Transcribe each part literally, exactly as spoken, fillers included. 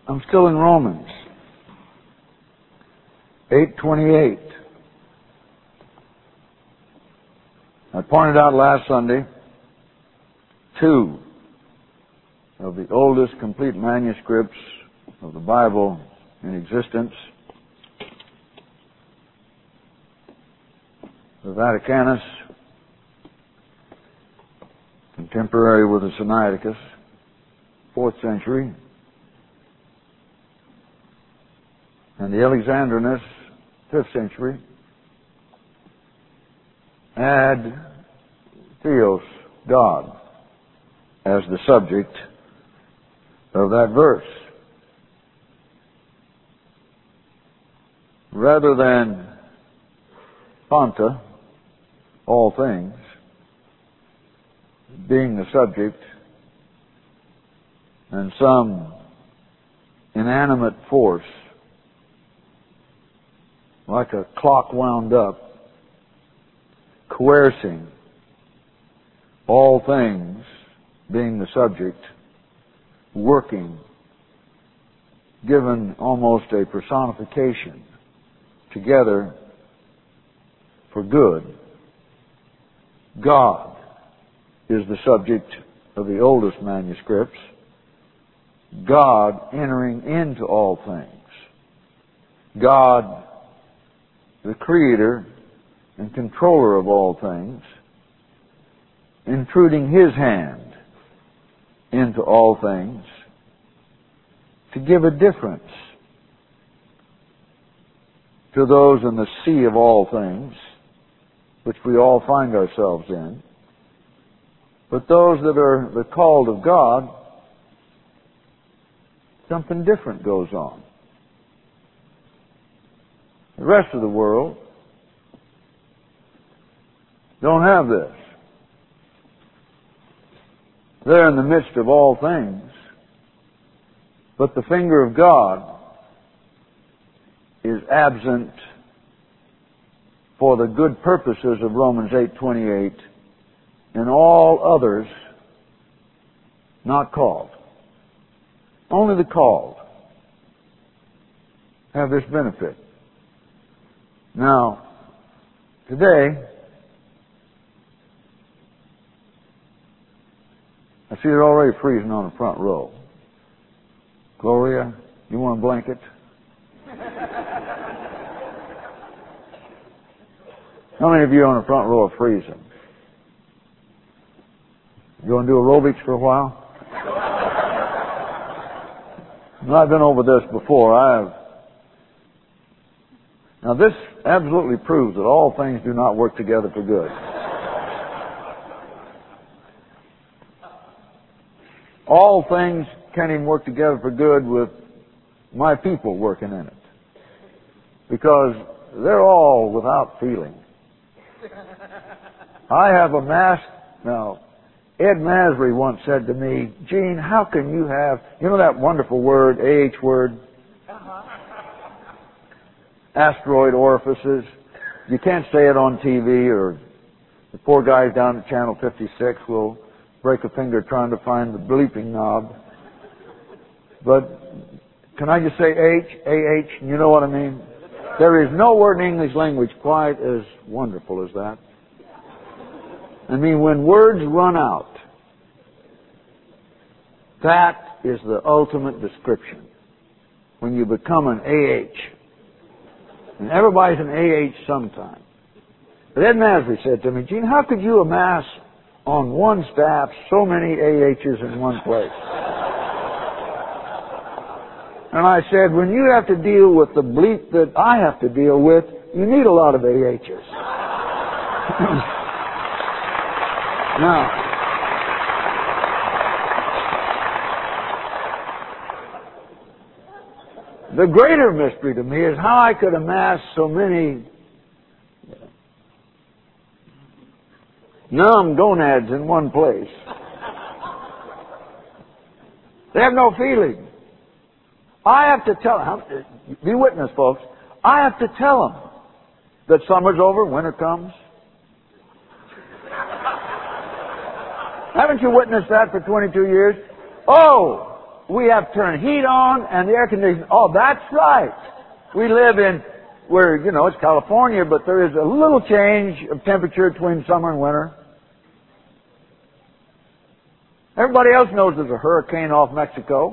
I'm still in Romans eight twenty-eight. I pointed out last Sunday two of the oldest complete manuscripts of the Bible in existence. The Vaticanus, contemporary with the Sinaiticus, fourth century, and the Alexandrinus, fifth century, had Theos, God, as the subject of that verse. Rather than Panta, all things, being the subject, and some inanimate force, like a clock wound up, coercing all things, being the subject, working, given almost a personification together for good. God is the subject of the oldest manuscripts. God entering into all things. God, the creator and controller of all things, intruding His hand into all things to give a difference to those in the sea of all things, which we all find ourselves in. But those that are the called of God, something different goes on. The rest of the world don't have this. They're in the midst of all things, but the finger of God is absent for the good purposes of Romans eight twenty-eight, and all others not called. Only the called have this benefit. Now, today, I see you're already freezing on the front row. Gloria, you want a blanket? How many of you on the front row are freezing? You want to do aerobics for a while? Well, I've been over this before. I have. Now, this absolutely proves that all things do not work together for good. All things can't even work together for good with my people working in it, because they're all without feeling. I have amassed, now, Ed Masry once said to me, Gene, how can you have, you know that wonderful word, A H word? Uh-huh. Asteroid orifices. You can't say it on T V, or the poor guys down at Channel fifty-six will break a finger trying to find the bleeping knob. But can I just say H, A H, you know what I mean? There is no word in English language quite as wonderful as that. I mean, when words run out, that is the ultimate description. When you become an A H. And everybody's an A H sometime. But Ed Masry said to me, Gene, how could you amass on one staff so many A H's in one place? And I said, when you have to deal with the bleep that I have to deal with, you need a lot of A H's. Now, the greater mystery to me is how I could amass so many numb gonads in one place. They have no feeling. I have to tell them, be witness, folks, I have to tell them that summer's over, winter comes. Haven't you witnessed that for twenty-two years? Oh, we have to turn heat on and the air conditioning. Oh, that's right. We live in where, you know, it's California, but there is a little change of temperature between summer and winter. Everybody else knows there's a hurricane off Mexico.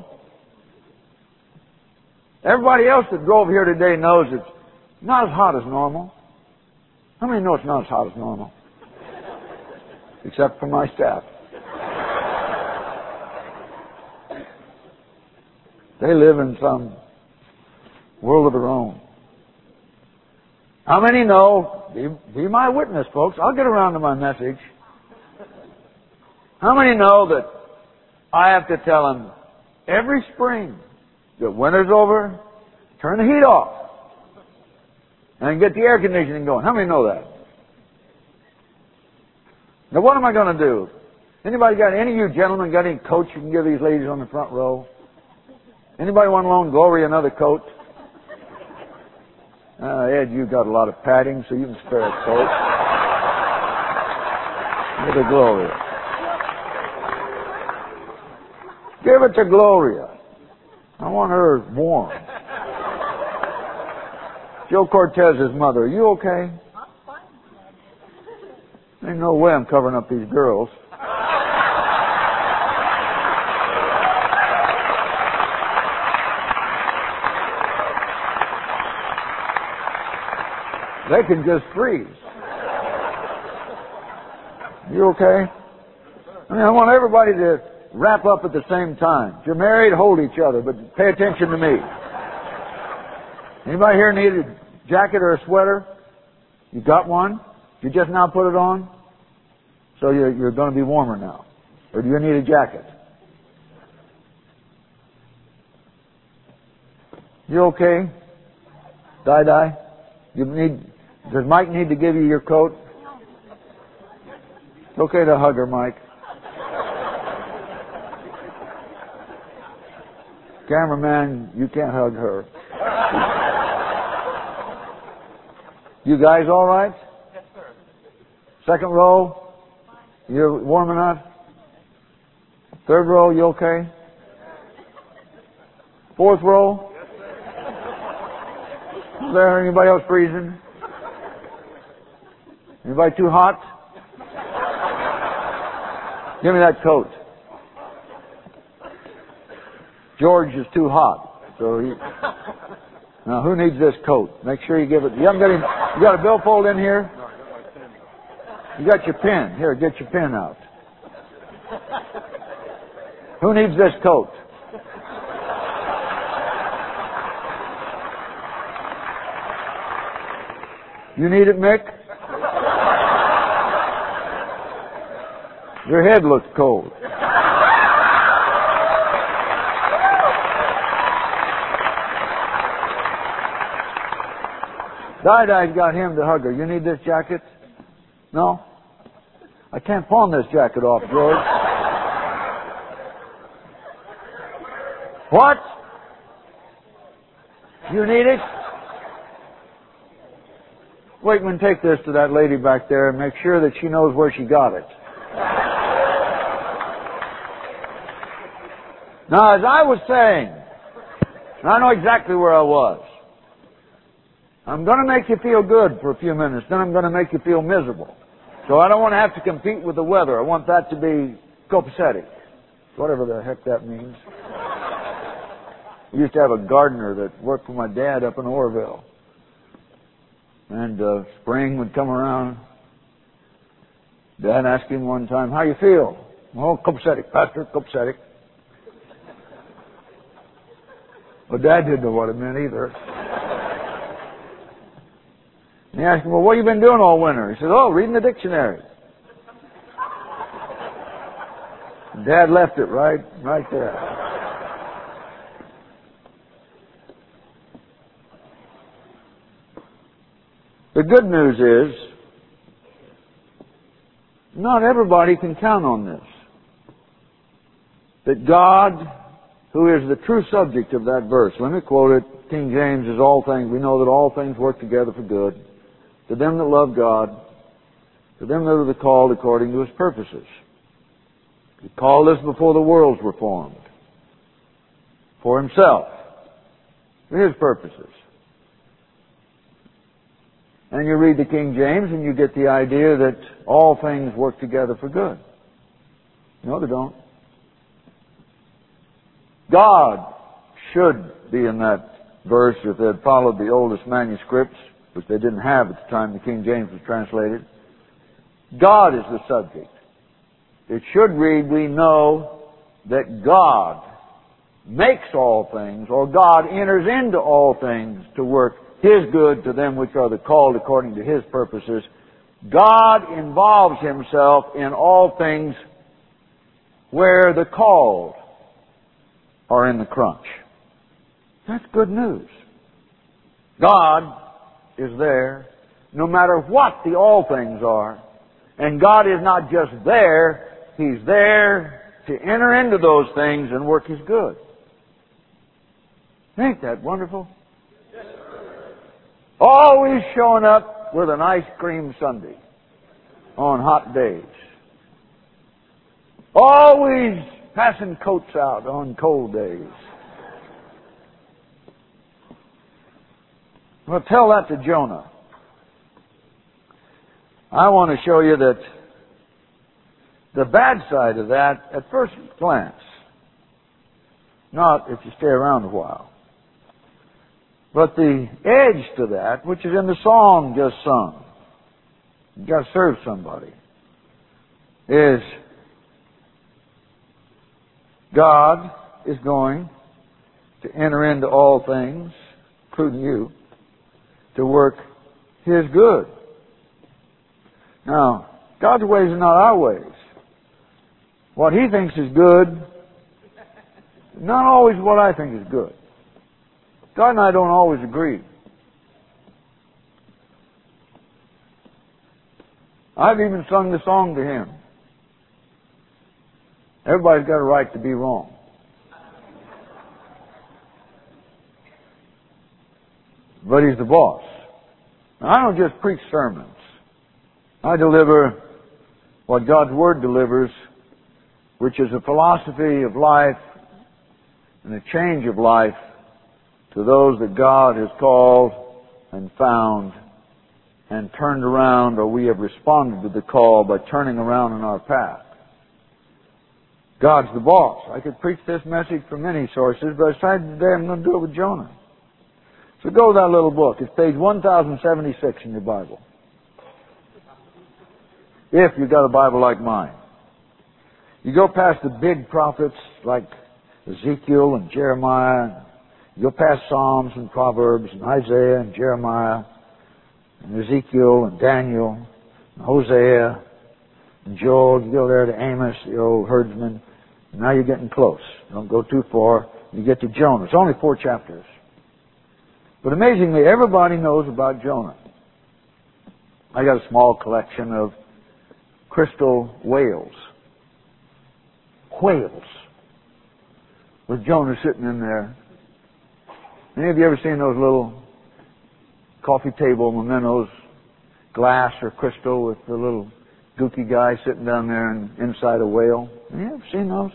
Everybody else that drove here today knows it's not as hot as normal. How many know it's not as hot as normal? Except for my staff. They live in some world of their own. How many know, be, be my witness, folks, I'll get around to my message. How many know that I have to tell them every spring that winter's over, turn the heat off, and get the air conditioning going? How many know that? Now what am I going to do? Anybody got, any of you gentlemen got any coats you can give these ladies on the front row? Anybody want to loan Gloria another coat? Uh, Ed, you got a lot of padding, so you can spare a coat. Give it to Gloria. Give it to Gloria. I want her warm. Joe Cortez's mother, are you okay? Ain't no way I'm covering up these girls. They can just freeze. You okay? I mean, I want everybody to wrap up at the same time. If you're married, hold each other, but pay attention to me. Anybody here need a jacket or a sweater? You got one? You just now put it on? So you're, you're going to be warmer now. Or do you need a jacket? You okay? Die-die? You need, does Mike need to give you your coat? It's okay to hug her, Mike. Cameraman, you can't hug her. You guys all right? Yes, sir. Second row? You're warm enough? Third row, you okay? Fourth row? Yes, sir. Is there anybody else freezing? Anybody too hot? Give me that coat. George is too hot, so he... Now, who needs this coat? Make sure you give it... You haven't got any... You got a billfold in here? No, I got my pen. You got your pen. Here, get your pen out. Who needs this coat? You need it, Mick? Your head looks cold. Di-Di's got him to hug her. You need this jacket? No? I can't pawn this jacket off, George. What? You need it? Wakeman, take this to that lady back there and make sure that she knows where she got it. Now, as I was saying, and I know exactly where I was, I'm going to make you feel good for a few minutes, then I'm going to make you feel miserable. So I don't want to have to compete with the weather. I want that to be copacetic, whatever the heck that means. We used to have a gardener that worked for my dad up in Orville. And uh, spring would come around. Dad asked him one time, how you feel? Oh, copacetic, Pastor, copacetic. But Dad didn't know what it meant either. And he asked him, well, what have you been doing all winter? He said, oh, reading the dictionary. Dad left it right, right there. The good news is, not everybody can count on this. That God, who is the true subject of that verse, let me quote it, King James is all things, we know that all things work together for good, to them that love God, to them that are the called according to His purposes. He called us before the worlds were formed. for Himself, for His purposes. And you read the King James and you get the idea that all things work together for good. No, they don't. God should be in that verse if they had followed the oldest manuscripts, which they didn't have at the time the King James was translated. God is the subject. It should read, we know that God makes all things, or God enters into all things to work His good to them which are the called according to His purposes. God involves Himself in all things where the called are in the crunch. That's good news. God is there no matter what the all things are. And God is not just there, He's there to enter into those things and work His good. Ain't that wonderful? Always showing up with an ice cream sundae on hot days. Always passing coats out on cold days. Well, tell that to Jonah. I want to show you that the bad side of that, at first glance, not if you stay around a while, but the edge to that, which is in the song just sung, you got to serve somebody, is God is going to enter into all things, including you, to work His good. Now, God's ways are not our ways. What He thinks is good, not always what I think is good. God and I don't always agree. I've even sung the song to Him. Everybody's got a right to be wrong. But He's the boss. Now, I don't just preach sermons. I deliver what God's Word delivers, which is a philosophy of life and a change of life to those that God has called and found and turned around, or we have responded to the call by turning around in our path. God's the boss. I could preach this message from many sources, but I decided today I'm going to do it with Jonah. So go to that little book. It's page one thousand seventy-six in your Bible. If you've got a Bible like mine. You go past the big prophets like Ezekiel and Jeremiah. You go past Psalms and Proverbs and Isaiah and Jeremiah and Ezekiel and Daniel and Hosea and Joel. You go there to Amos, the old herdsman. And now you're getting close. Don't go too far. You get to Jonah. It's only four chapters. But amazingly, everybody knows about Jonah. I got a small collection of crystal whales. Whales. With Jonah sitting in there. Any of you ever seen those little coffee table mementos, glass or crystal, with the little gooky guy sitting down there and inside a whale? Have you ever seen those?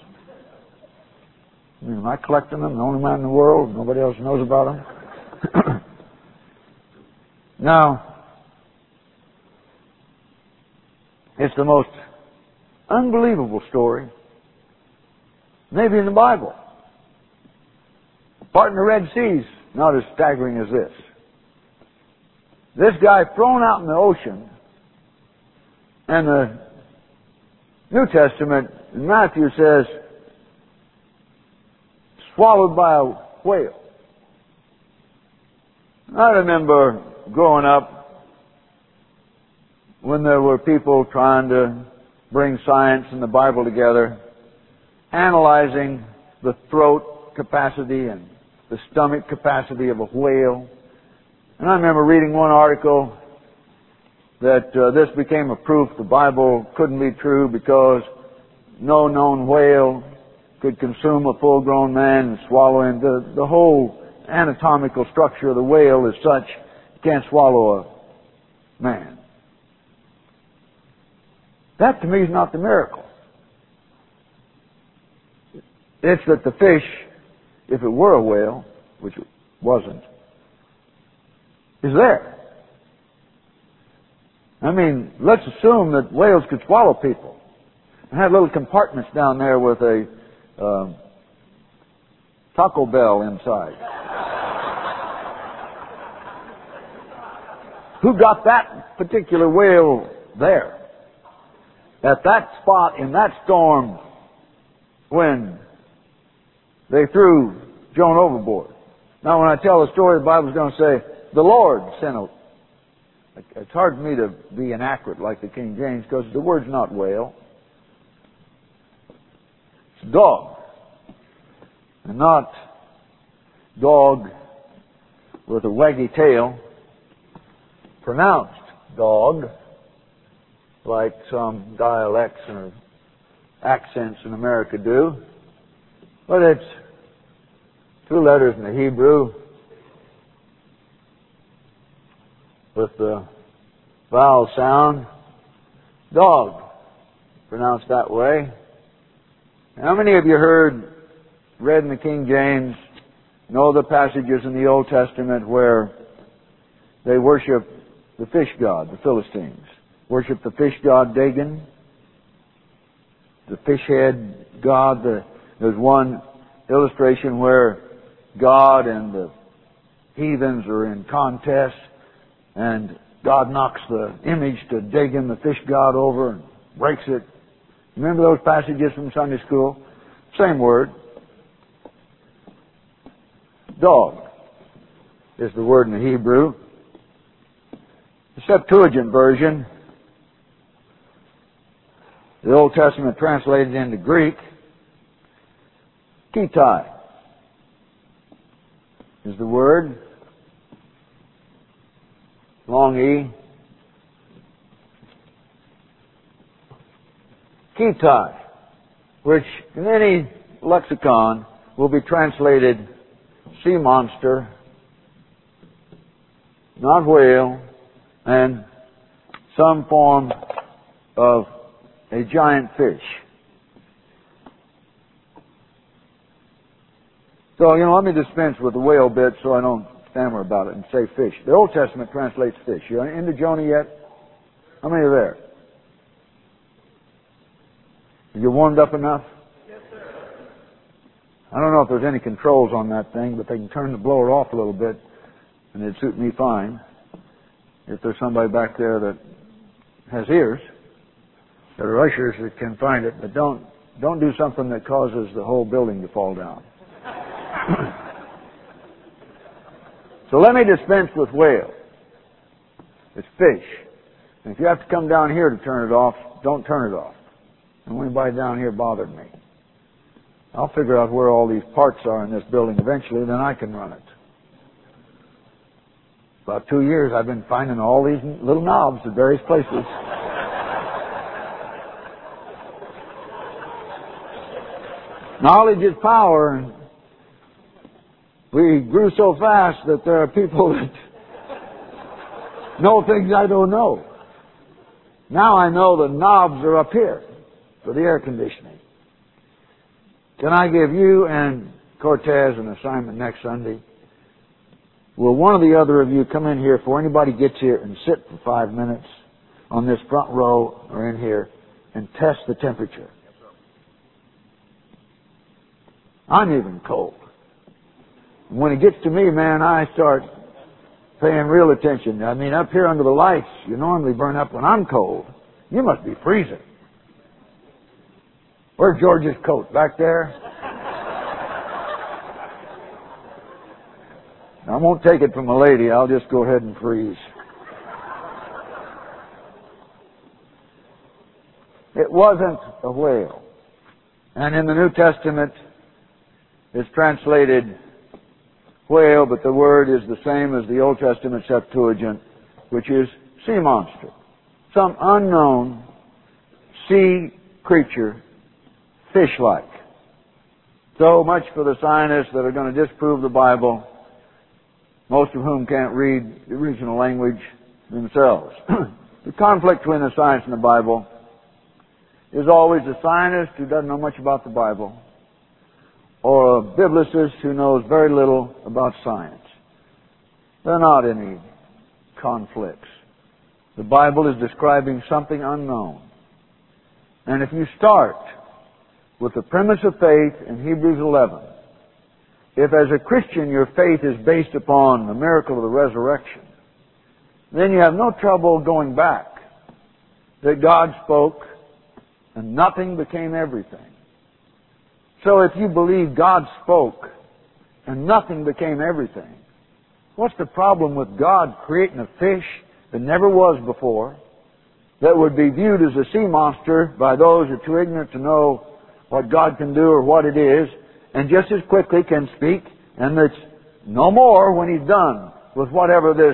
I mean, am I collecting them? The only man in the world? Nobody else knows about them? Now, it's the most unbelievable story, maybe in the Bible. Parting the Red Sea's not as staggering as this. This guy thrown out in the ocean, and the New Testament in Matthew says, swallowed by a whale. I remember growing up when there were people trying to bring science and the Bible together, analyzing the throat capacity and the stomach capacity of a whale. And I remember reading one article that uh, this became a proof the Bible couldn't be true because no known whale could consume a full-grown man and swallow him. The, the whole anatomical structure of the whale is such you can't swallow a man. That to me is not the miracle. It's that the fish if it were a whale, which it wasn't, is there. I mean, let's assume that whales could swallow people and had little compartments down there with a uh, Taco Bell inside. Who got that particular whale there? At that spot in that storm when they threw Jonah overboard. Now when I tell the story, the Bible's going to say, the Lord sent a... It's hard for me to be inaccurate like the King James because the word's not whale. It's dog. And not dog with a waggy tail. Pronounced dog, like some dialects or accents in America do. But it's two letters in the Hebrew with the vowel sound. Dog, pronounced that way. How many of you heard, read in the King James, know the passages in the Old Testament where they worship the fish god, the Philistines? Worship the fish god Dagon, the fish head god. The, there's one illustration where God and the heathens are in contest, and God knocks the image to Dagon, the fish god, over and breaks it. Remember those passages from Sunday school? Same word. Dog is the word in the Hebrew. The Septuagint version, the Old Testament translated into Greek, Kitai is the word. Long E. Kitai, which in any lexicon will be translated sea monster, not whale, and some form of a giant fish. So, you know, let me dispense with the whale bit so I don't stammer about it and say fish. The Old Testament translates fish. You into Jonah yet? How many are there? Are you warmed up enough? Yes, sir. I don't know if there's any controls on that thing, but they can turn the blower off a little bit and it'd suit me fine. If there's somebody back there that has ears, that are ushers that can find it, but don't don't do something that causes the whole building to fall down. So let me dispense with whale. It's fish. And if you have to come down here to turn it off, don't turn it off. And anybody down here bothered me. I'll figure out where all these parts are in this building eventually, then I can run it. About two years I've been finding all these little knobs at various places. Knowledge is power, and we grew so fast that there are people that know things I don't know. Now I know the knobs are up here for the air conditioning. Can I give you and Cortez an assignment next Sunday? Will one or the other of you come in here before anybody gets here and sit for five minutes on this front row or in here and test the temperature? I'm even cold. When it gets to me, man, I start paying real attention. I mean, up here under the lights, you normally burn up when I'm cold. You must be freezing. Where's George's coat? Back there? I won't take it from a lady. I'll just go ahead and freeze. It wasn't a whale. And in the New Testament, it's translated whale, but the word is the same as the Old Testament Septuagint, which is sea monster. Some unknown sea creature, fish-like. So much for the scientists that are going to disprove the Bible, most of whom can't read the original language themselves. The conflict between the science and the Bible is always the scientist who doesn't know much about the Bible, or a biblicist who knows very little about science. There are not any conflicts. The Bible is describing something unknown. And if you start with the premise of faith in Hebrews eleven, if as a Christian your faith is based upon the miracle of the resurrection, then you have no trouble going back. That God spoke and nothing became everything. So if you believe God spoke and nothing became everything, what's the problem with God creating a fish that never was before, that would be viewed as a sea monster by those who are too ignorant to know what God can do or what it is, and just as quickly can speak, and it's no more when He's done with whatever this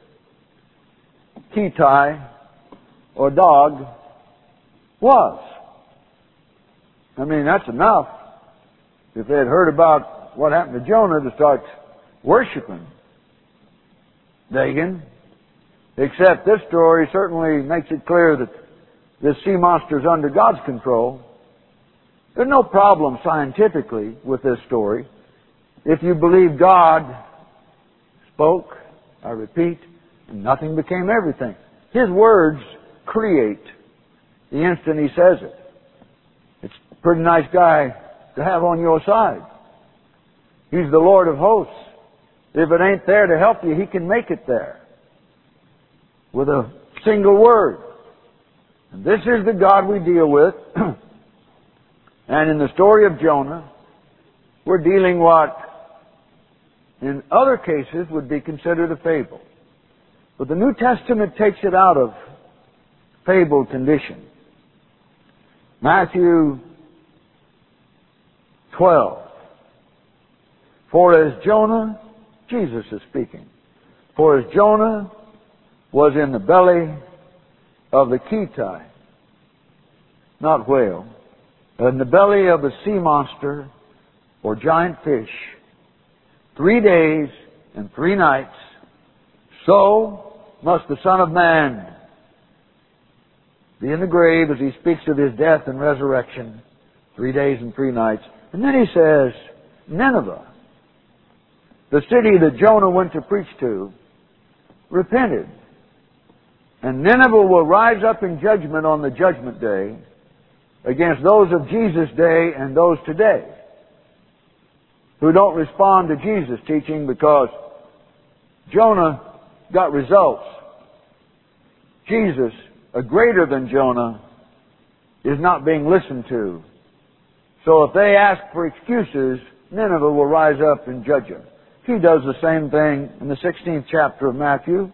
Kitai or dog was. I mean, that's enough. If they had heard about what happened to Jonah to start worshiping Dagon, except this story certainly makes it clear that this sea monster is under God's control. There's no problem scientifically with this story. If you believe God spoke, I repeat, and nothing became everything. His words create the instant He says it. It's a pretty nice guy to have on your side. He's the Lord of hosts. If it ain't there to help you, He can make it there with a single word. And this is the God we deal with. And in the story of Jonah, we're dealing what in other cases would be considered a fable. But the New Testament takes it out of fable condition. Matthew twelve. For as Jonah, Jesus is speaking, for as Jonah was in the belly of the Kitai, not whale, in the belly of the sea monster or giant fish, three days and three nights, so must the Son of Man be in the grave as He speaks of His death and resurrection, three days and three nights. And then He says, Nineveh, the city that Jonah went to preach to, repented. And Nineveh will rise up in judgment on the judgment day against those of Jesus' day and those today who don't respond to Jesus' teaching because Jonah got results. Jesus, a greater than Jonah, is not being listened to. So if they ask for excuses, Nineveh will rise up and judge them. He does the same thing in the sixteenth chapter of Matthew.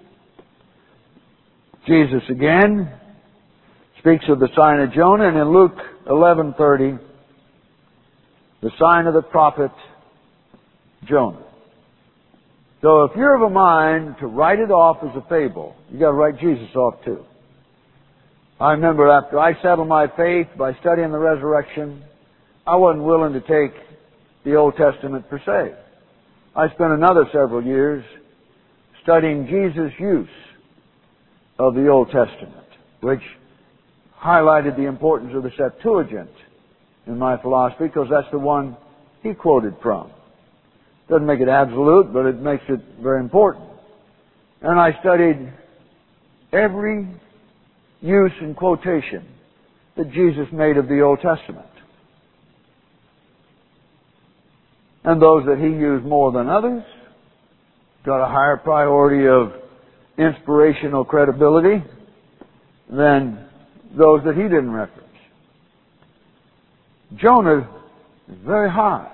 Jesus again speaks of the sign of Jonah, and in Luke eleven thirty, the sign of the prophet Jonah. So if you're of a mind to write it off as a fable, you've got to write Jesus off too. I remember after I settled my faith by studying the resurrection, I wasn't willing to take the Old Testament per se. I spent another several years studying Jesus' use of the Old Testament, which highlighted the importance of the Septuagint in my philosophy because that's the one he quoted from. Doesn't make it absolute, but it makes it very important. And I studied every use and quotation that Jesus made of the Old Testament. And those that he used more than others got a higher priority of inspirational credibility than those that he didn't reference. Jonah is very high.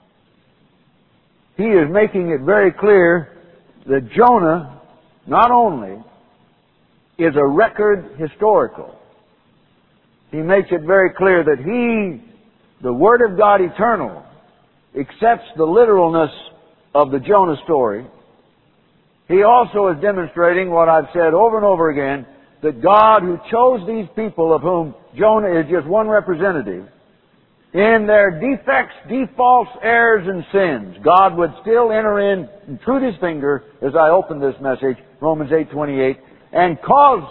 He is making it very clear that Jonah not only is a record historical, he makes it very clear that he, the Word of God eternal, accepts the literalness of the Jonah story. He also is demonstrating what I've said over and over again, that God who chose these people of whom Jonah is just one representative, in their defects, defaults, errors, and sins, God would still enter in, intrude His finger, as I open this message, Romans eight twenty-eight, and cause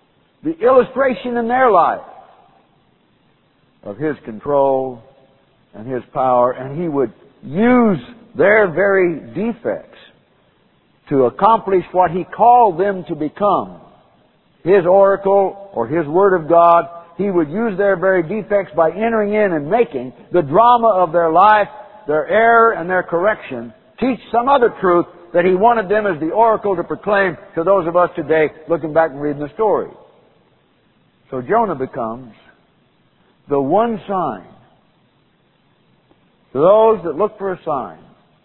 the illustration in their life of His control and His power, and He would use their very defects to accomplish what He called them to become. His oracle or His Word of God, He would use their very defects by entering in and making the drama of their life, their error and their correction, teach some other truth that He wanted them as the oracle to proclaim to those of us today looking back and reading the story. So Jonah becomes the one sign to those that look for a sign.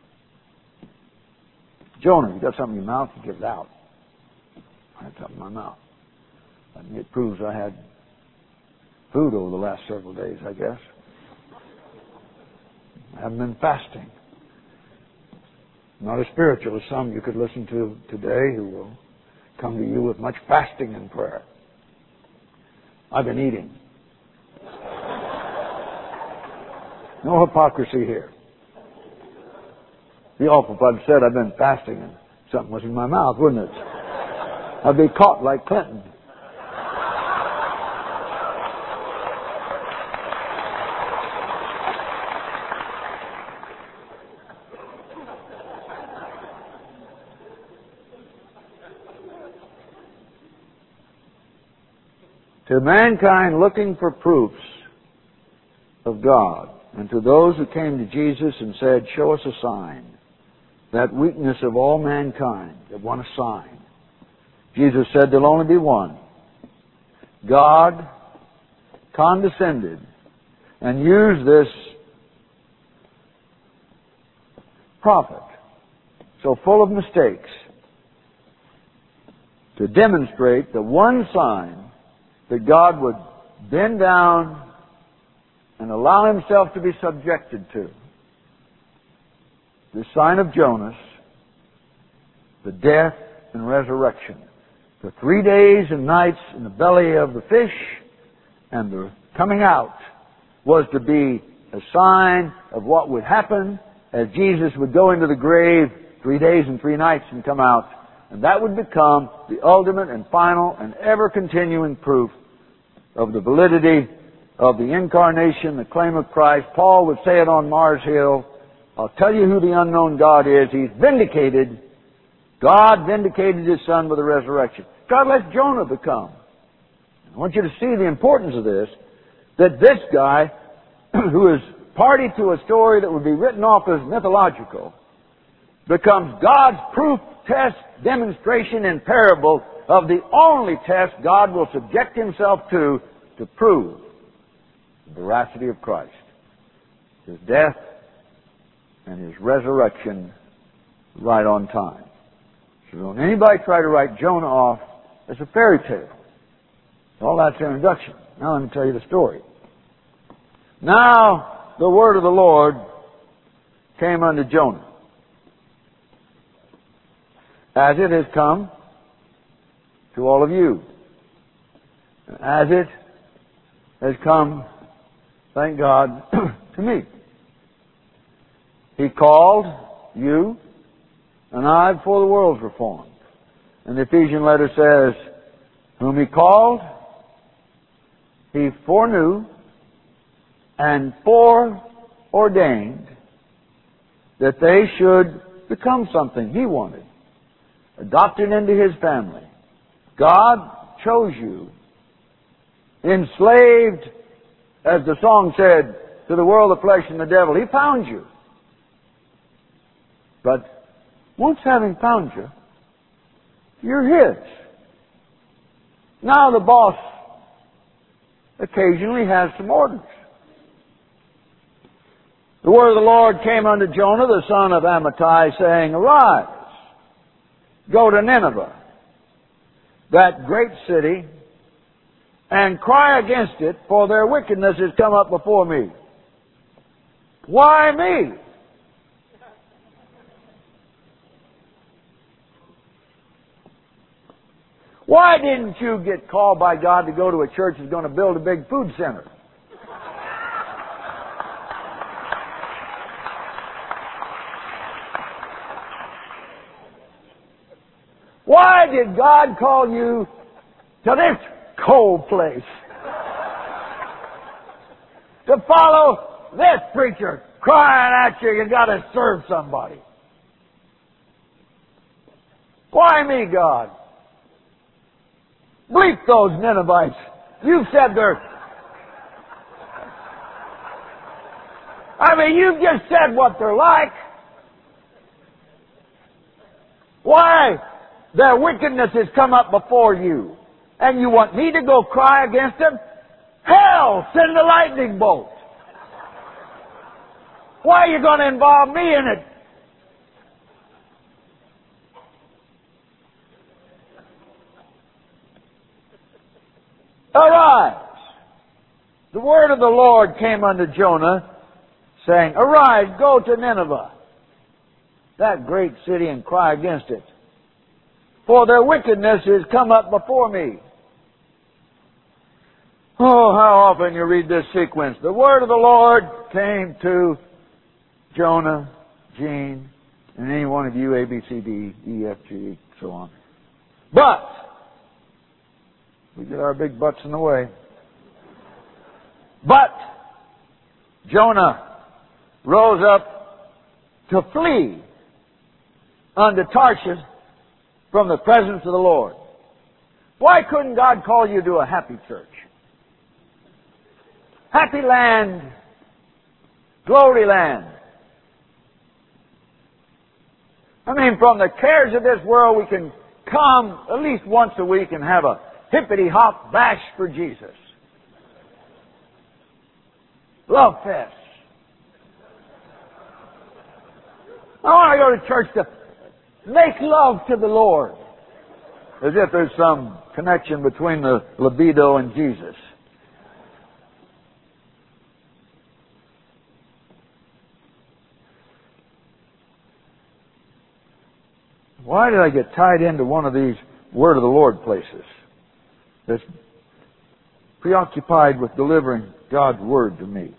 Jonah, you got something in your mouth, you get it out. I had something in my mouth. I mean, it proves I had food over the last several days, I guess. I haven't been fasting. Not as spiritual as some you could listen to today who will come to you with much fasting and prayer. I've been eating. No hypocrisy here. It'd be awful if I'd said I've been fasting and something was in my mouth, wouldn't it? I'd be caught like Clinton. To mankind looking for proofs of God, and to those who came to Jesus and said, show us a sign, that weakness of all mankind that want a sign, Jesus said there'll only be one. God condescended and used this prophet, so full of mistakes, to demonstrate the one sign that God would bend down and allow Himself to be subjected to. The sign of Jonas, the death and resurrection. The three days and nights in the belly of the fish and the coming out was to be a sign of what would happen as Jesus would go into the grave three days and three nights and come out. And that would become the ultimate and final and ever-continuing proof of the validity of the incarnation, the claim of Christ. Paul would say it on Mars Hill. I'll tell you who the unknown God is. He's vindicated. God vindicated His Son with the resurrection. God let Jonah become. I want you to see the importance of this, that this guy, who is party to a story that would be written off as mythological, becomes God's proof, test, demonstration, and parable of the only test God will subject Himself to to prove the veracity of Christ. His death and His resurrection right on time. So don't anybody try to write Jonah off as a fairy tale. All that's introduction. Now let me tell you the story. Now the word of the Lord came unto Jonah, as it has come to all of you, as it has come, thank God, to me. He called you and I before the world's were formed. And the Ephesian letter says, whom He called, He foreknew and foreordained that they should become something He wanted, adopted into His family. God chose you, enslaved, as the song said, to the world, the flesh, and the devil. He found you. But once having found you, you're His. Now the boss occasionally has some orders. The word of the Lord came unto Jonah, the son of Amittai, saying, arise, go to Nineveh, that great city, and cry against it, for their wickedness has come up before me. Why me? Why didn't you get called by God to go to a church that's going to build a big food center? Why did God call you to this cold place? To follow this preacher crying at you, you got to serve somebody. Why me, God? Bleep those Ninevites. You've said they're... I mean, you've just said what they're like. Why? Their wickedness has come up before you. And you want me to go cry against them? Hell, send a lightning bolt. Why are you going to involve me in it? Arise. The word of the Lord came unto Jonah, saying, Arise, go to Nineveh, that great city, and cry against it. For their wickedness is come up before me. Oh, how often you read this sequence. The word of the Lord came to Jonah, Gene, and any one of you, A, B, C, D, E, F, G, so on. But, we get our big butts in the way. But, Jonah rose up to flee unto Tarshish from the presence of the Lord. Why couldn't God call you to a happy church? Happy land, glory land. I mean, from the cares of this world, we can come at least once a week and have a hippity-hop bash for Jesus. Love fest. I want to go to church to make love to the Lord. As if there's some connection between the libido and Jesus. Why did I get tied into one of these Word of the Lord places that's preoccupied with delivering God's Word to me?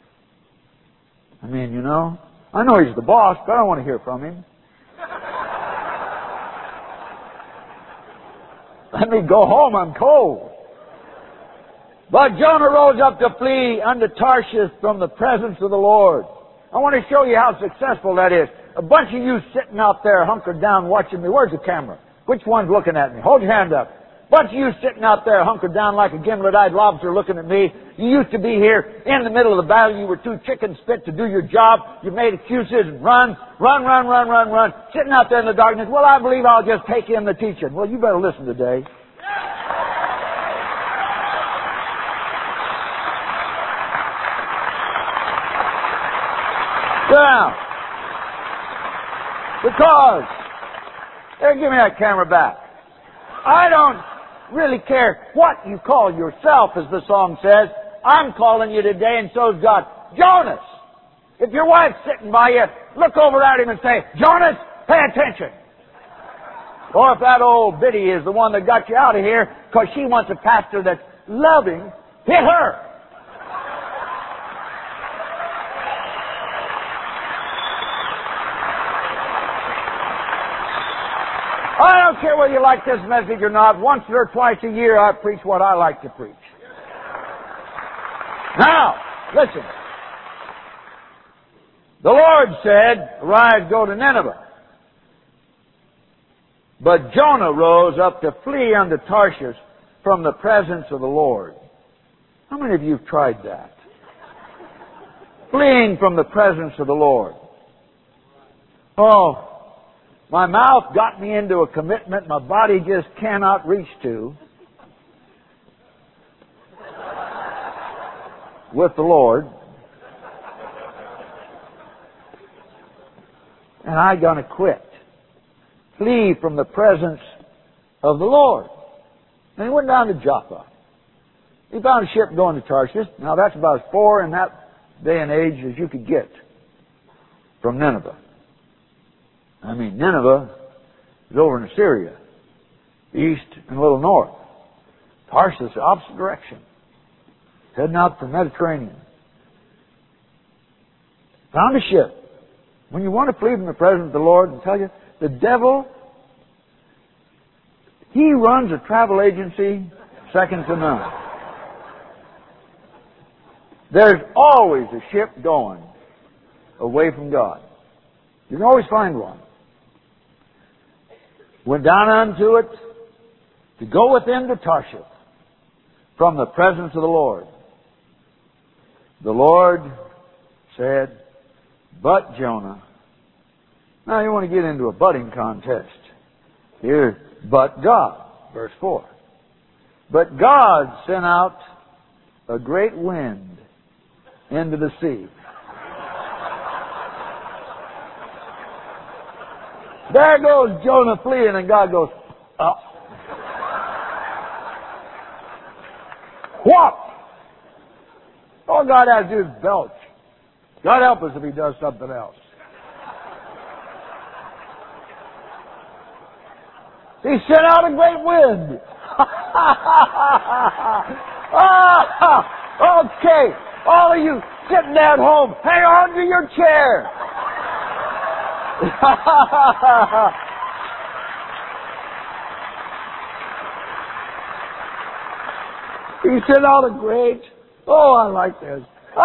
I mean, you know, I know He's the boss, but I don't want to hear from Him. Let me go home, I'm cold. But Jonah rose up to flee unto Tarshish from the presence of the Lord. I want to show you how successful that is. A bunch of you sitting out there hunkered down watching me. Where's the camera? Which one's looking at me? Hold your hand up. Bunch of you sitting out there hunkered down like a gimlet-eyed lobster looking at me. You used to be here in the middle of the battle. You were too chicken spit to do your job. You made excuses and run, run, run, run, run, run. Sitting out there in the darkness. Well, I believe I'll just take in the teaching. Well, you better listen today. Sit down. Because, here, give me that camera back. I don't really care what you call yourself, as the song says. I'm calling you today, and so's God. Jonas! If your wife's sitting by you, look over at him and say, Jonas, pay attention. Or if that old biddy is the one that got you out of here because she wants a pastor that's loving, hit her. I don't care whether you like this message or not. Once or twice a year, I preach what I like to preach. Now, listen. The Lord said, Arise, go to Nineveh. But Jonah rose up to flee unto Tarshish from the presence of the Lord. How many of you have tried that? Fleeing from the presence of the Lord. Oh, my mouth got me into a commitment my body just cannot reach to with the Lord. And I gonna quit. Flee from the presence of the Lord. And he went down to Joppa. He found a ship going to Tarshish. Now that's about as far in that day and age as you could get from Nineveh. I mean, Nineveh is over in Assyria, east and a little north. Tarshish, the opposite direction, heading out to the Mediterranean. Found a ship. When you want to flee from the presence of the Lord, I tell you, the devil, he runs a travel agency second to none. There's always a ship going away from God. You can always find one. Went down unto it to go with him to Tarshish from the presence of the Lord. The Lord said, but Jonah. Now you want to get into a butting contest. Here, but God, verse four. But God sent out a great wind into the sea. There goes Jonah fleeing, and God goes, up. What? All God has to do is belch. God help us if He does something else. He sent out a great wind. ah, okay, all of you sitting there at home, hang on to your chair. He sent out a great, oh, I like this.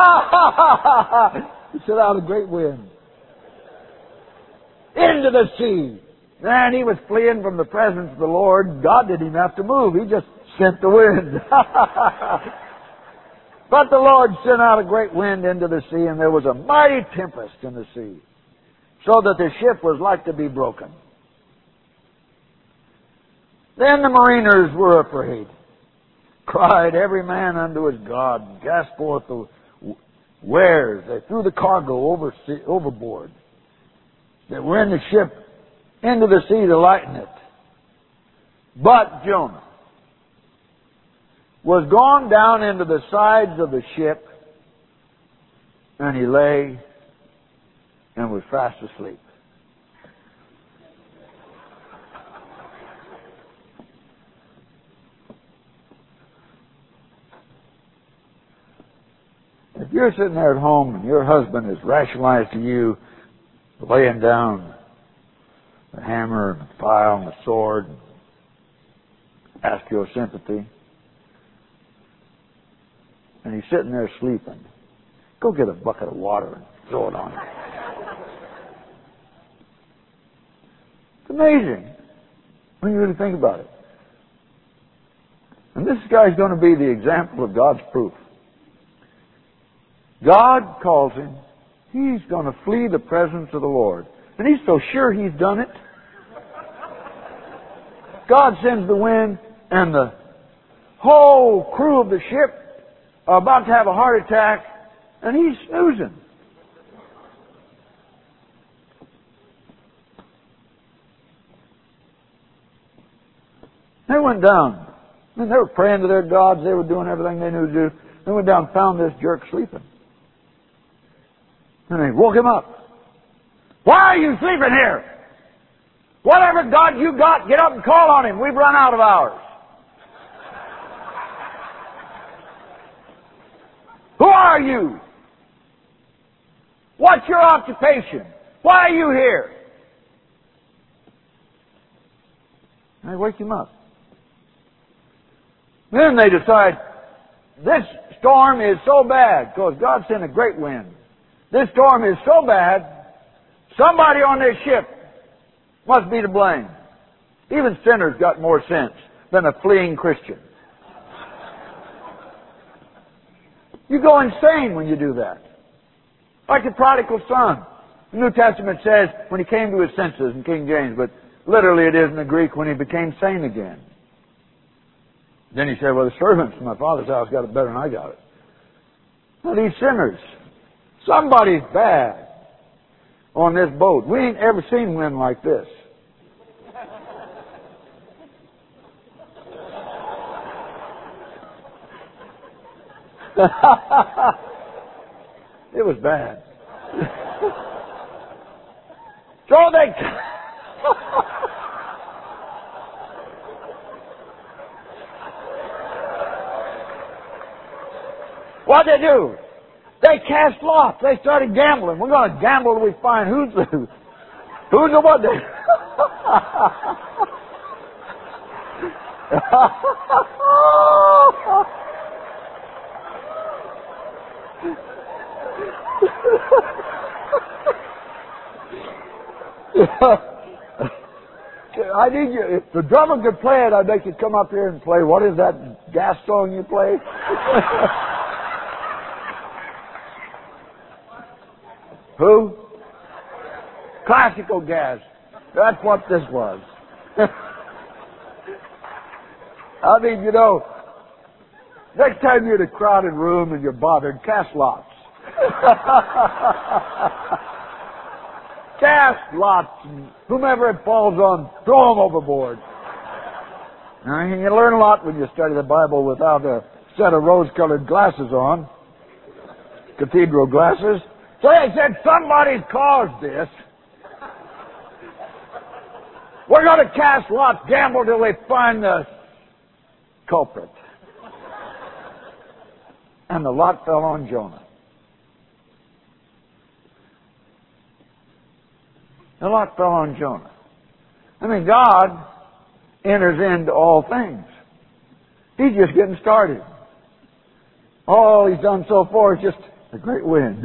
He sent out a great wind into the sea. And he was fleeing from the presence of the Lord. God didn't even have to move. He just sent the wind. But the Lord sent out a great wind into the sea, and there was a mighty tempest in the sea, so that the ship was like to be broken. Then the mariners were afraid, cried every man unto his God, and cast forth the wares. They threw the cargo over, overboard that were in the ship into the sea to lighten it. But Jonah was gone down into the sides of the ship, and he lay and was fast asleep. If you're sitting there at home and your husband has rationalized to you laying down the hammer and the file and the sword and ask your sympathy, and he's sitting there sleeping, go get a bucket of water and throw it on him. It's amazing when you really think about it. And this guy's going to be the example of God's proof. God calls him. He's going to flee the presence of the Lord. And he's so sure he's done it. God sends the wind, and the whole crew of the ship are about to have a heart attack, and he's snoozing. They went down. And they were praying to their gods. They were doing everything they knew to do. They went down and found this jerk sleeping. And they woke him up. Why are you sleeping here? Whatever God you got, get up and call on Him. We've run out of ours. Who are you? What's your occupation? Why are you here? And they wake him up. Then they decide, this storm is so bad, because God sent a great wind. This storm is so bad, somebody on this ship must be to blame. Even sinners got more sense than a fleeing Christian. You go insane when you do that. Like the prodigal son. The New Testament says when he came to his senses in King James, but literally it is in the Greek when he became sane again. Then he said, well, the servants in my father's house got it better than I got it. Well, these sinners, somebody's bad on this boat. We ain't ever seen wind like this. It was bad. So they... What'd they do? They cast lots. They started gambling. We're going to gamble till we find who's the who's the one. They... I need you. If the drummer could play it, I'd make you come up here and play. What is that gas song you play? Who? Classical gas. That's what this was. I mean, you know, next time you're in a crowded room and you're bothered, cast lots. Cast lots, and whomever it falls on, throw them overboard. Now, you learn a lot when you study the Bible without a set of rose-colored glasses on, cathedral glasses. So they said, somebody's caused this. We're going to cast lots, gamble till they find the culprit. And the lot fell on Jonah. The lot fell on Jonah. I mean, God enters into all things. He's just getting started. All He's done so far is just a great wind.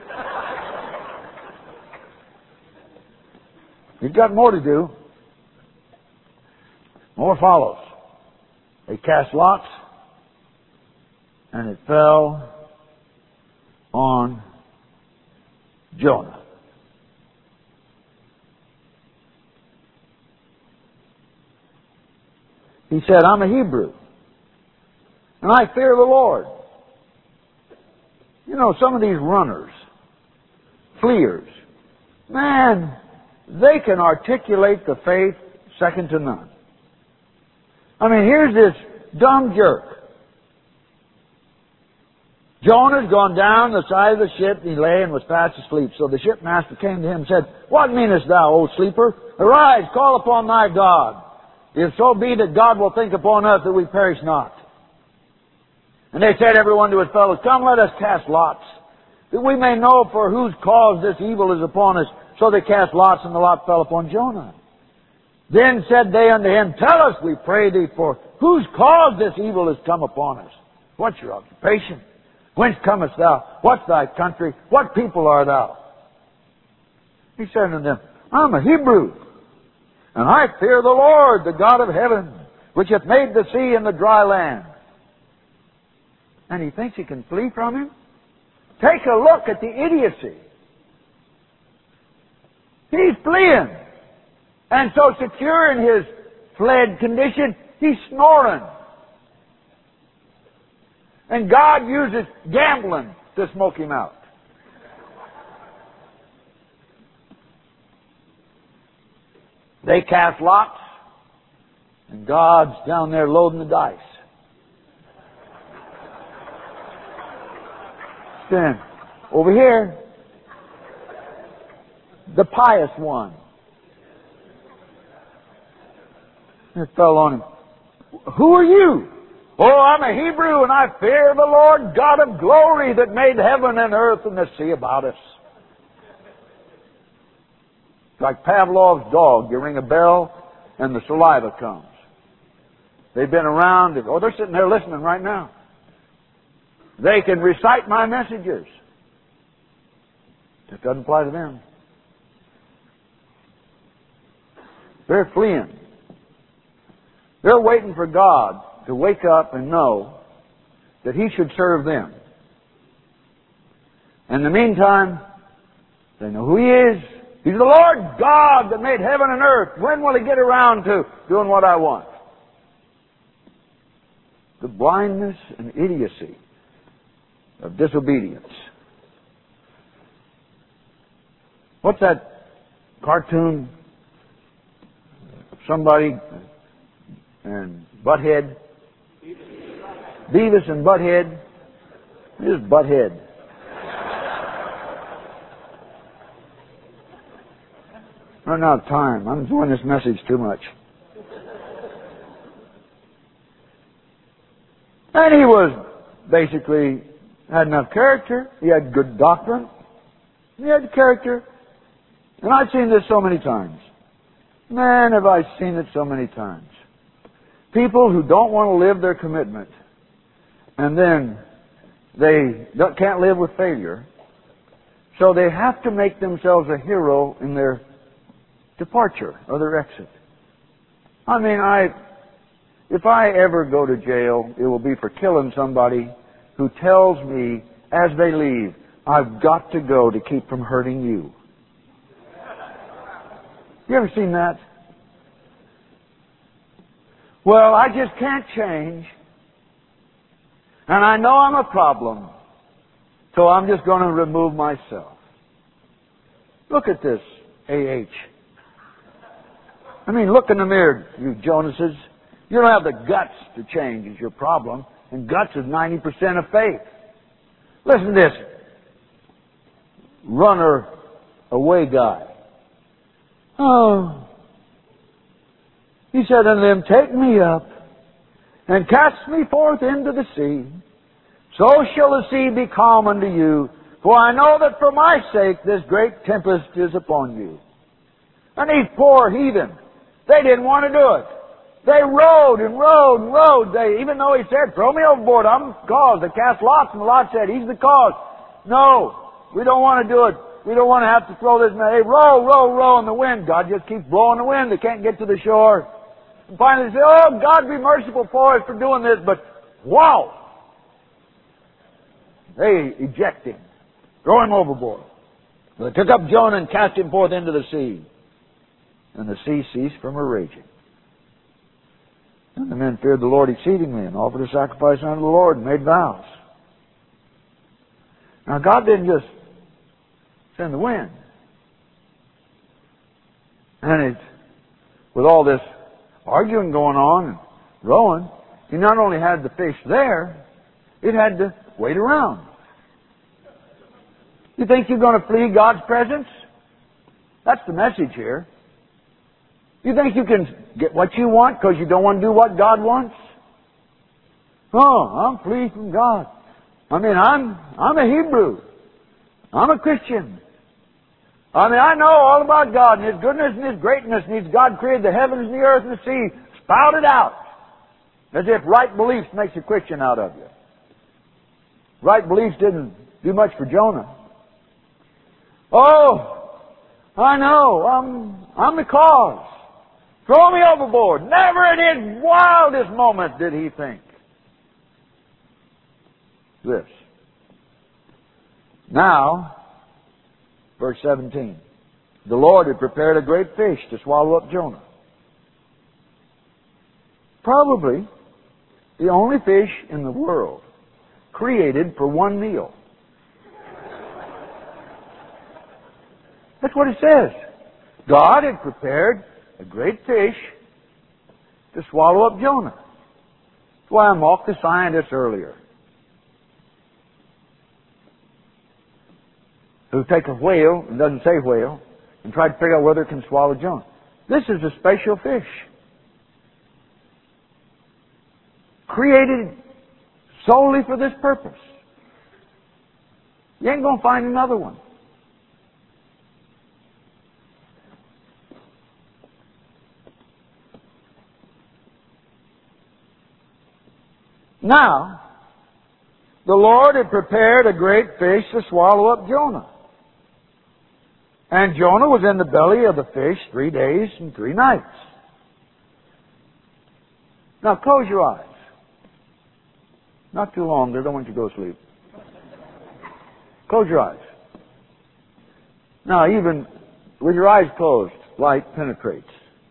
He's got more to do. More follows. They cast lots, and it fell on Jonah. He said, I'm a Hebrew, and I fear the Lord. You know, some of these runners, fleers, man, they can articulate the faith second to none. I mean, here's this dumb jerk. Jonah's gone down the side of the ship, and he lay and was fast asleep. So the shipmaster came to him and said, What meanest thou, O sleeper? Arise, call upon thy God. If so be that God will think upon us that we perish not. And they said, everyone to his fellows, Come, let us cast lots, that we may know for whose cause this evil is upon us. So they cast lots, and the lot fell upon Jonah. Then said they unto him, Tell us, we pray thee, for whose cause this evil is come upon us? What's your occupation? Whence comest thou? What's thy country? What people art thou? He said unto them, I'm a Hebrew, and I fear the Lord, the God of heaven, which hath made the sea and the dry land. And he thinks he can flee from him? Take a look at the idiocy. He's fleeing. And so secure in his fled condition, he's snoring. And God uses gambling to smoke him out. They cast lots, and God's down there loading the dice. Then, over here, the pious one. It fell on him. Who are you? Oh, I'm a Hebrew, and I fear the Lord God of glory that made heaven and earth and the sea about us. Like Pavlov's dog, you ring a bell and the saliva comes. They've been around, oh, they're sitting there listening right now. They can recite my messages. It doesn't apply to them. They're fleeing. They're waiting for God to wake up and know that He should serve them. In the meantime, they know who He is. He's the Lord God that made heaven and earth. When will He get around to doing what I want? The blindness and idiocy of disobedience. What's that cartoon? Somebody and Butthead. Beavis and Butthead. It is Butthead. Running out of time. I'm enjoying this message too much. And he was basically had enough character. He had good doctrine. He had character. And I've seen this so many times. Man, have I seen it so many times. People who don't want to live their commitment and then They don't- can't live with failure. So they have to make themselves a hero in their departure or their exit. I mean, I, if I ever go to jail, it will be for killing somebody who tells me as they leave, I've got to go to keep from hurting you. You ever seen that? Well, I just can't change. And I know I'm a problem. So I'm just going to remove myself. Look at this, A H. I mean, look in the mirror, you Jonases. You don't have the guts to change is your problem. And guts is ninety percent of faith. Listen to this. Runner away guy. Oh. He said unto them, take me up and cast me forth into the sea. So shall the sea be calm unto you. For I know that for my sake this great tempest is upon you. And these poor heathen, they didn't want to do it. They rowed and rowed and rowed. They, even though he said, throw me overboard, I'm the cause. They cast lots, and Lot said, he's the cause. No, we don't want to do it. We don't want to have to throw this man. They row, row, row in the wind. God just keeps blowing the wind. They can't get to the shore. And finally they say, oh, God be merciful for us for doing this. But, wow! They eject him. Throw him overboard. So they took up Jonah and cast him forth into the sea. And the sea ceased from her raging. And the men feared the Lord exceedingly and offered a sacrifice unto the Lord and made vows. Now God didn't just send the wind. And it, with all this arguing going on and rowing, He not only had the fish there, it had to wait around. You think you're going to flee God's presence? That's the message here. You think you can get what you want because you don't want to do what God wants? Oh, I'm fleeing from God. I mean, I'm I'm a Hebrew. I'm a Christian. I mean, I know all about God and His goodness and His greatness and His God created the heavens and the earth and the sea. Spout it out. As if right beliefs makes a Christian out of you. Right beliefs didn't do much for Jonah. Oh, I know. I'm, I'm the cause. Throw me overboard. Never in his wildest moment did he think this. Now, verse seventeen. The Lord had prepared a great fish to swallow up Jonah. Probably the only fish in the world created for one meal. That's what it says. God had prepared a great fish to swallow up Jonah. That's why I mocked the scientists earlier, who take a whale, and doesn't say whale, and try to figure out whether it can swallow Jonah. This is a special fish. Created solely for this purpose. You ain't going to find another one. Now, the Lord had prepared a great fish to swallow up Jonah. And Jonah was in the belly of the fish three days and three nights. Now, close your eyes. Not too long. I don't want you to go to sleep. Close your eyes. Now, even with your eyes closed, light penetrates.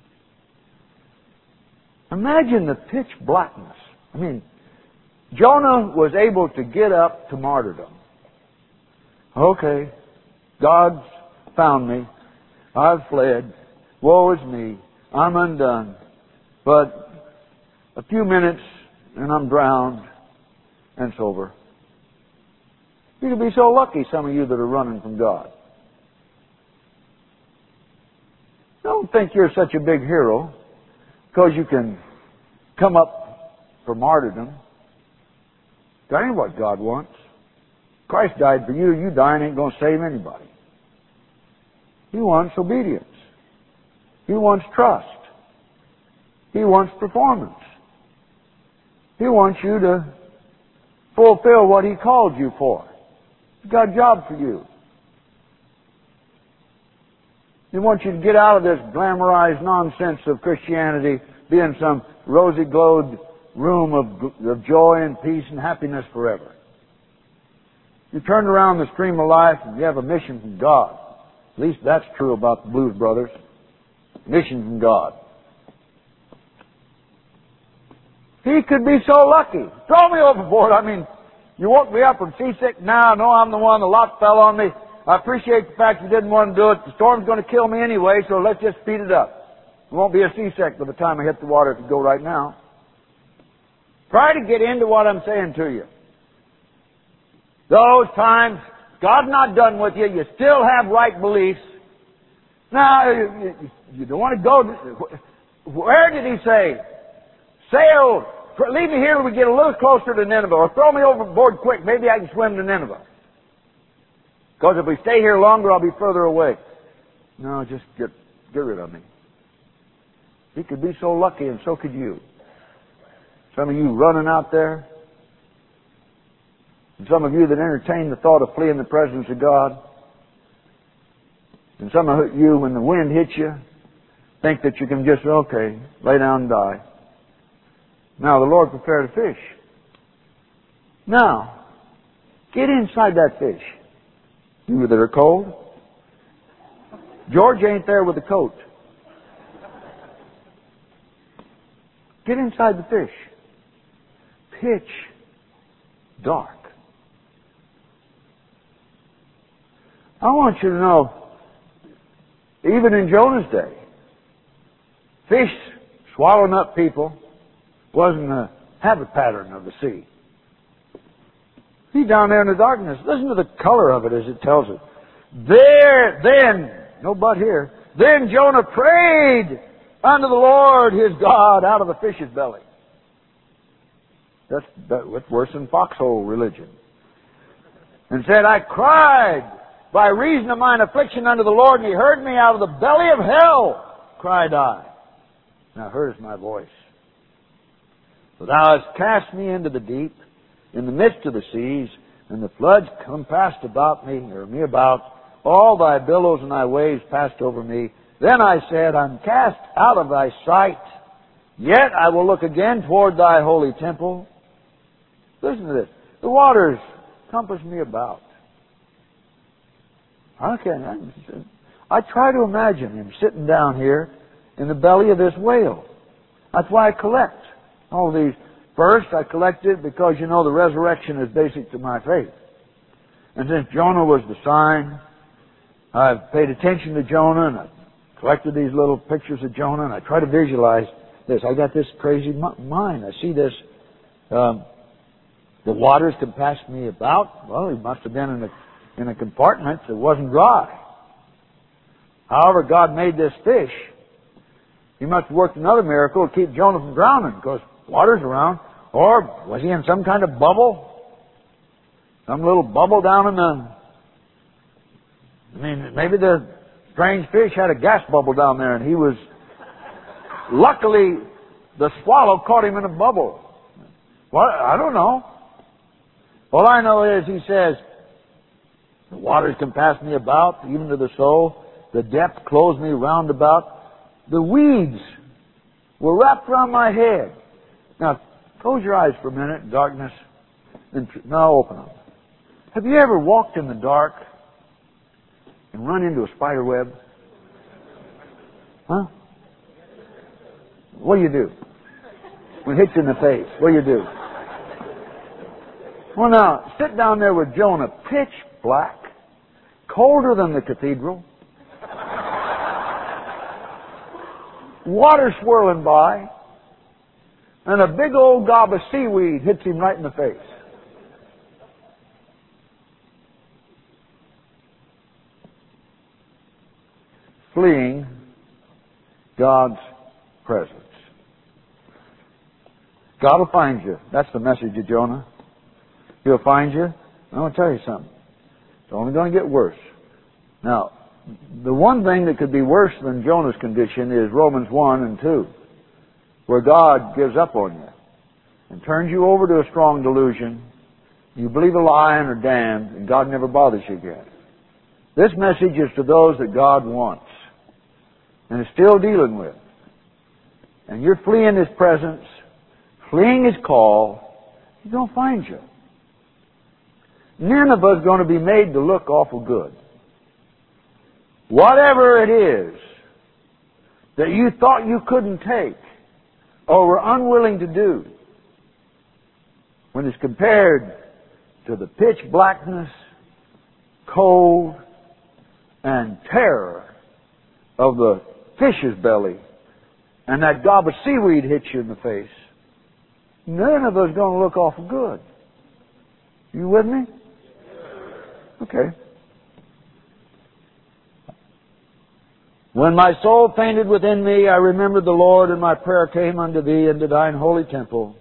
Imagine the pitch blackness. I mean, Jonah was able to get up to martyrdom. Okay, God's found me. I've fled. Woe is me. I'm undone. But a few minutes and I'm drowned and it's over. You can be so lucky, some of you that are running from God. Don't think you're such a big hero because you can come up for martyrdom. That ain't what God wants. Christ died for you. You dying ain't going to save anybody. He wants obedience. He wants trust. He wants performance. He wants you to fulfill what He called you for. He's got a job for you. He wants you to get out of this glamorized nonsense of Christianity, be in some rosy-glowed room of, of joy and peace and happiness forever. You turn around the stream of life and you have a mission from God. At least that's true about the Blues Brothers. Mission from God. He could be so lucky. Throw me overboard. I mean, you woke me up from seasick. Now I know I'm the one. The lot fell on me. I appreciate the fact you didn't want to do it. The storm's going to kill me anyway, so let's just speed it up. It won't be a seasick by the time I hit the water if you go right now. Try to get into what I'm saying to you. Those times, God's not done with you. You still have right beliefs. Now, you, you don't want to go... Where did He say? Sail, leave me here till we get a little closer to Nineveh, or throw me overboard quick. Maybe I can swim to Nineveh. Because if we stay here longer, I'll be further away. No, just get, get rid of me. He could be so lucky, and so could you. Some of you running out there, and some of you that entertain the thought of fleeing the presence of God, and some of you, when the wind hits you, think that you can just, okay, lay down and die. Now, the Lord prepared a fish. Now, get inside that fish. You that are cold. George ain't there with the coat. Get inside the fish. Pitch dark. I want you to know, even in Jonah's day, fish swallowing up people wasn't a habit pattern of the sea. He's down there in the darkness. Listen to the color of it as it tells it. There, then, no but here, then Jonah prayed unto the Lord his God out of the fish's belly. That's, that's worse than foxhole religion. And said, I cried by reason of mine affliction unto the Lord, and He heard me out of the belly of hell, cried I. Now here's my voice. For thou hast cast me into the deep, in the midst of the seas, and the floods compassed about me, or me about. All thy billows and thy waves passed over me. Then I said, I'm cast out of thy sight, yet I will look again toward thy holy temple. Listen to this. The waters compass me about. I can I try to imagine him sitting down here in the belly of this whale. That's why I collect all these. First, I collected because, you know, the resurrection is basic to my faith. And since Jonah was the sign, I've paid attention to Jonah, and I've collected these little pictures of Jonah, and I try to visualize this. I got this crazy mind. I see this. Um, the waters compassed me about. Well, he must have been in a, in a compartment that wasn't dry. However, God made this fish. He must have worked another miracle to keep Jonah from drowning, because water's around. Or was he in some kind of bubble? Some little bubble down in the... I mean, maybe the strange fish had a gas bubble down there, and he was... Luckily, the swallow caught him in a bubble. Well, I don't know. All I know is he says, the waters compassed me about, even to the soul. The depth closed me round about. The weeds were wrapped around my head. Now, close your eyes for a minute in darkness. And now open them. Have you ever walked in the dark and run into a spider web? Huh? What do you do? When it hits you in the face, what do you do? Well, now, sit down there with Jonah, pitch black, colder than the cathedral, water swirling by, and a big old gob of seaweed hits him right in the face. Fleeing God's presence. God will find you. That's the message of Jonah. He'll find you. I want to tell you something. It's only going to get worse. Now, the one thing that could be worse than Jonah's condition is Romans one and two, where God gives up on you and turns you over to a strong delusion you believe a lie and are damned, and God never bothers you again. This message is to those that God wants and is still dealing with. And you're fleeing His presence, fleeing His call, He's going to find you. Nineveh is going to be made to look awful good. Whatever it is that you thought you couldn't take or were unwilling to do, when it's compared to the pitch blackness, cold, and terror of the fish's belly, and that gob of seaweed hits you in the face, none of us is going to look awful good. You with me? Okay. When my soul fainted within me, I remembered the Lord, and my prayer came unto Thee into Thine holy temple.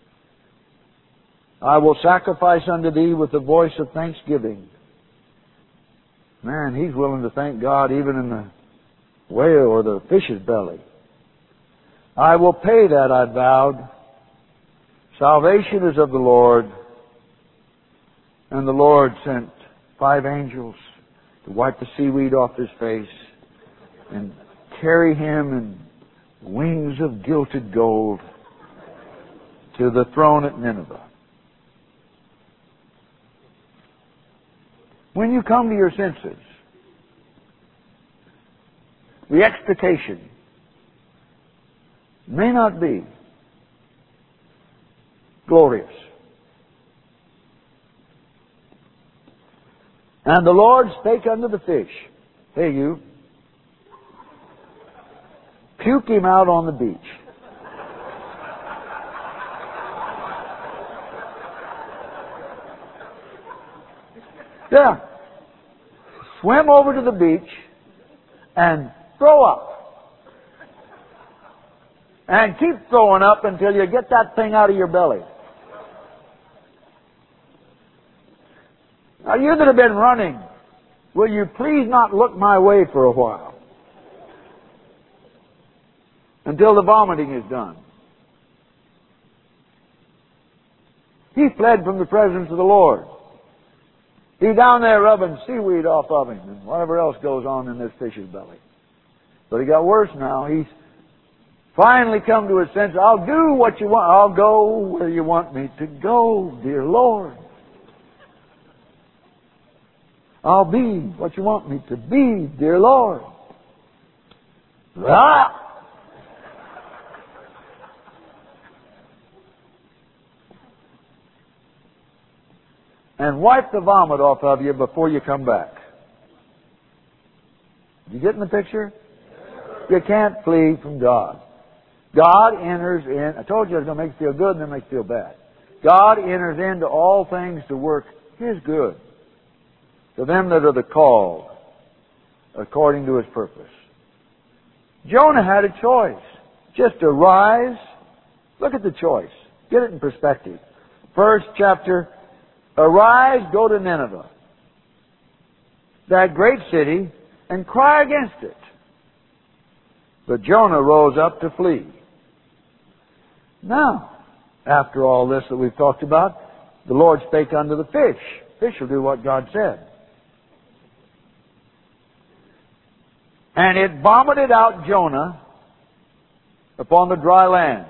I will sacrifice unto Thee with the voice of thanksgiving. Man, he's willing to thank God even in the whale or the fish's belly. I will pay that, I vowed. Salvation is of the Lord. And the Lord sent five angels to wipe the seaweed off his face and carry him in wings of gilded gold to the throne at Nineveh. When you come to your senses, the expectation may not be glorious. And the Lord spake unto the fish, hey you, puke him out on the beach. Yeah. Swim over to the beach and throw up. And keep throwing up until you get that thing out of your belly. Now, you that have been running, will you please not look my way for a while? Until the vomiting is done. He fled from the presence of the Lord. He's down there rubbing seaweed off of him and whatever else goes on in this fish's belly. But he got worse now. He's finally come to his senses. I'll do what you want. I'll go where you want me to go, dear Lord. I'll be what you want me to be, dear Lord. Ah! And wipe the vomit off of you before you come back. You getting the picture? You can't flee from God. God enters in. I told you I was going to make you feel good and then make you feel bad. God enters into all things to work His good to them that are the called according to His purpose. Jonah had a choice. Just to rise. Look at the choice. Get it in perspective. First chapter. Arise, go to Nineveh, that great city, and cry against it. But Jonah rose up to flee. Now, after all this that we've talked about, the Lord spake unto the fish. Fish will do what God said. And it vomited out Jonah upon the dry land.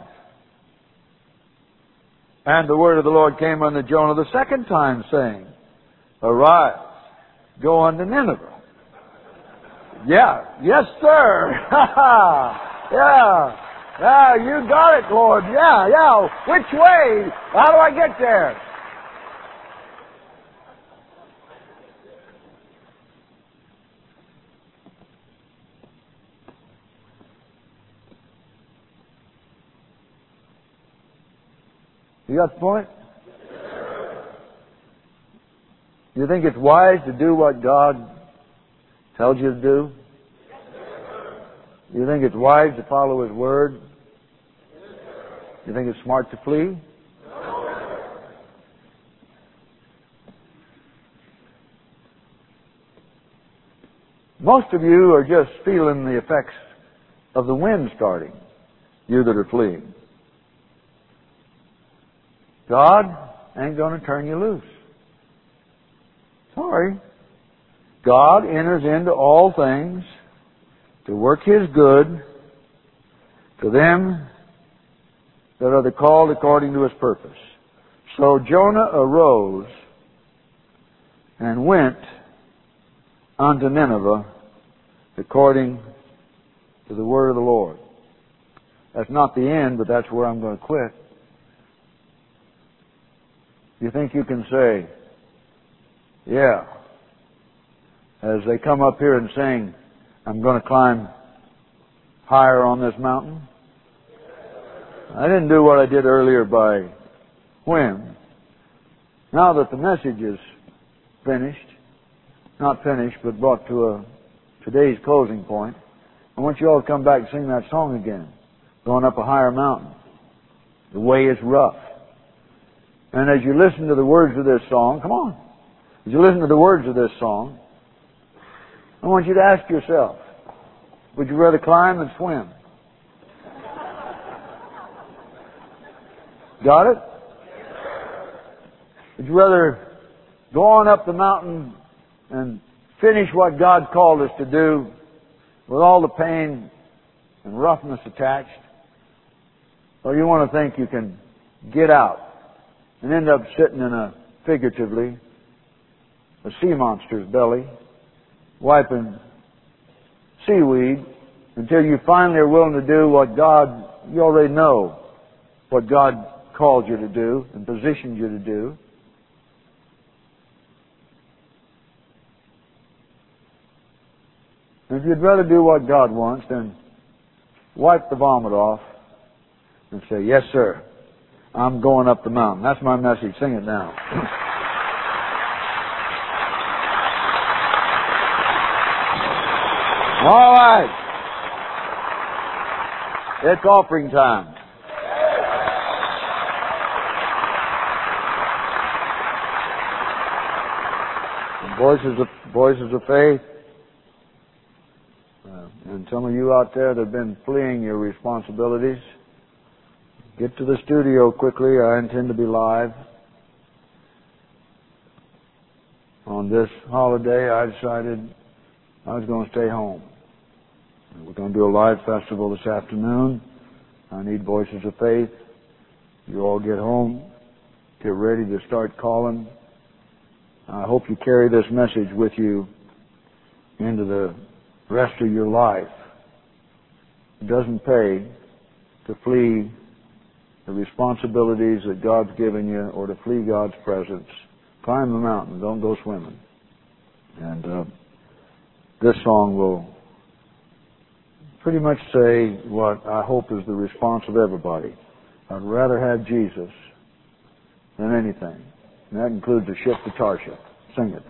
And the word of the Lord came unto Jonah the second time, saying, Arise, go unto Nineveh. Yeah, yes, sir. yeah, yeah, you got it, Lord. Yeah, yeah. Which way? How do I get there? You got the point? You think it's wise to do what God tells you to do? You think it's wise to follow His Word? You think it's smart to flee? Most of you are just feeling the effects of the wind starting, you that are fleeing. God ain't going to turn you loose. Sorry. God enters into all things to work His good to them that are the called according to His purpose. So Jonah arose and went unto Nineveh according to the word of the Lord. That's not the end, but that's where I'm going to quit. You think you can say, yeah, as they come up here and sing, I'm going to climb higher on this mountain? I didn't do what I did earlier by whim. Now that the message is finished, not finished, but brought to a today's closing point, I want you all to come back and sing that song again, going up a higher mountain. The way is rough. And as you listen to the words of this song, come on, as you listen to the words of this song, I want you to ask yourself, would you rather climb than swim? Got it? Would you rather go on up the mountain and finish what God called us to do with all the pain and roughness attached? Or you want to think you can get out and end up sitting in a, figuratively, a sea monster's belly, wiping seaweed until you finally are willing to do what God, you already know what God called you to do and positioned you to do. If you'd rather do what God wants, then wipe the vomit off and say, yes, sir, I'm going up the mountain. That's my message. Sing it now. All right. It's offering time. Voices of, voices of faith. Uh, and some of you out there that have been fleeing your responsibilities, get to the studio quickly. I intend to be live. On this holiday, I decided I was going to stay home. We're going to do a live festival this afternoon. I need voices of faith. You all get home, get ready to start calling. I hope you carry this message with you into the rest of your life. It doesn't pay to flee the responsibilities that God's given you or to flee God's presence. Climb the mountain. Don't go swimming. And uh, this song will pretty much say what I hope is the response of everybody. I'd rather have Jesus than anything. And that includes a ship to Tarshish. Sing it.